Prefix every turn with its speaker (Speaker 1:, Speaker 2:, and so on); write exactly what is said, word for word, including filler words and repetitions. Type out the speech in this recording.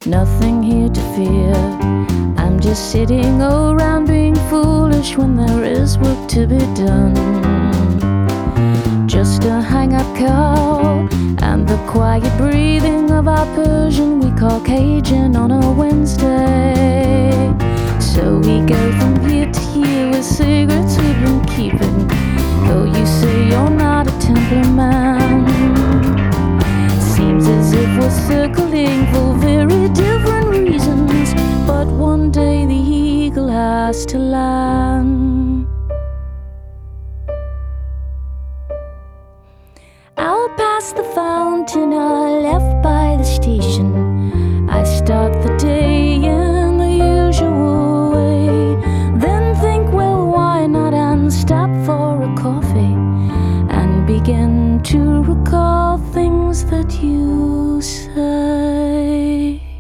Speaker 1: nothing here to fear. I'm just sitting around being foolish when there is work to be done. Just a hang-up call and the quiet breathing of our Persian we call Cajun on a Wednesday. So we go from year to year with secrets we've been keeping, though you say you're not a Templar man. Seems as if we're circling for very different reasons, but one day the eagle has to land. Out past the fountain I left by the station, I start the day